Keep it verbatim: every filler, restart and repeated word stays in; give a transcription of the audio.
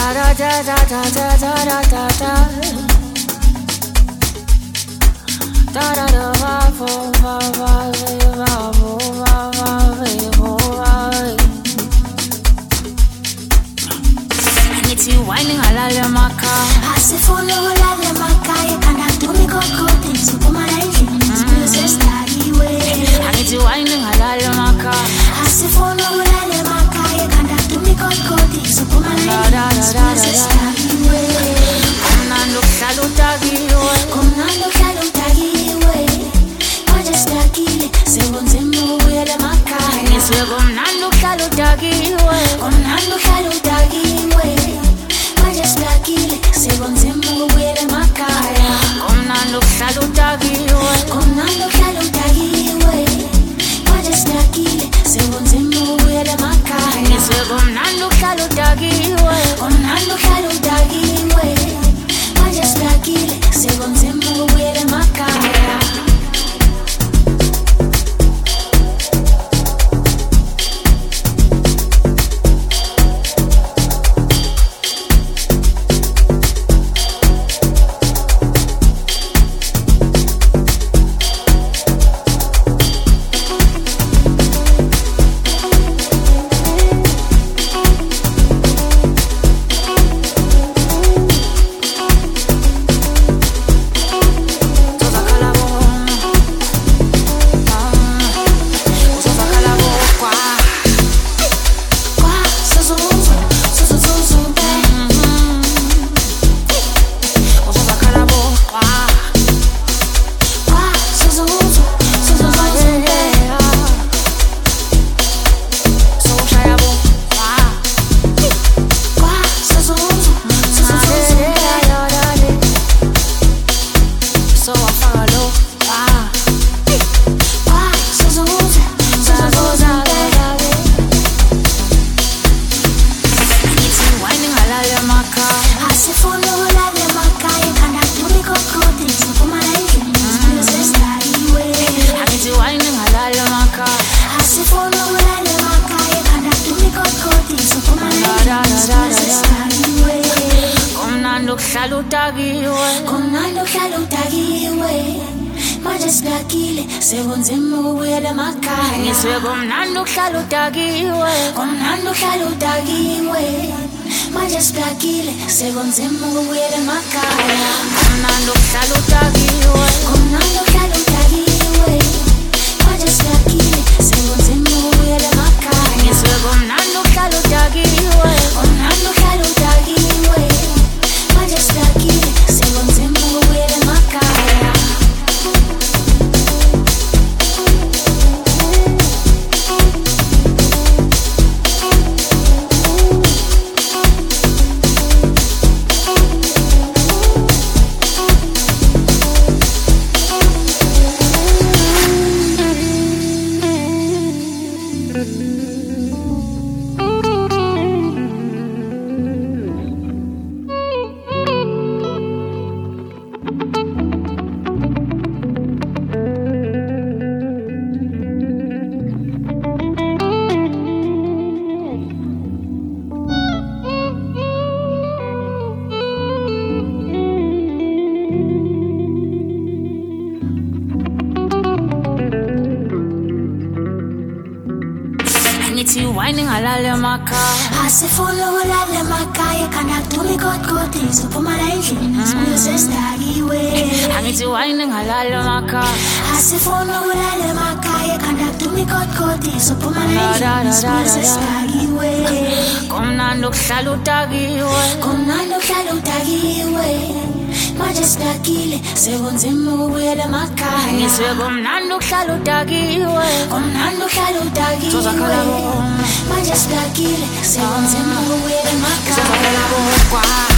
da da da da da da da da da da da da va vo va va va vo va va vo va. It's you whining a la la maka. I say follow la la maka. You cannot do me good good things. So come on and give me this music study way. And it's you whining a la la maka. I say follow la la maka. You cannot do me good good things. So come on and give me this music study way. Come on, look, salutagi way. Come on, look, salutagi way. Majesty se bonzemo we la maka. Yes, we come on, look, salutagi way. Come on, look, salutagi way. Se bonzemo we la maka. Come on, look, salutagi way. Come on, look, salutagi way. Majesty se bonzemo we la maka. Yes, we come on, look, salutagi way. Come on, look, salutagi way. Majesty se bonzemo we la maka. Salutagi way. Komnando salutagi way. Majesty se bonzemo we la maka. Yes, we komnando salutagi way. Komnando salutagi way. Majesty se bonzemo we la maka. Komnando salutagi way. Komnando salutagi way. Majesty se bonzemo we la maka. Yes, we komnando salutagi way. Komnando salutagi way. Majesty se bonzemo we la maka. Whining a la la maka. I say follow la la maka. You cannot do me good good things. So come on and give me this music study way. And it's whining a la la maka. I say follow la la maka. You cannot do me good good things. So come on and give me this music study way. Come on, look, salutagi way. Come on, look, salutagi way. Majesty se bonzemo we la maka. Yes, we come on, look, salutagi way. Come on, look, salutagi way. Majesty se bonzemo we la maka.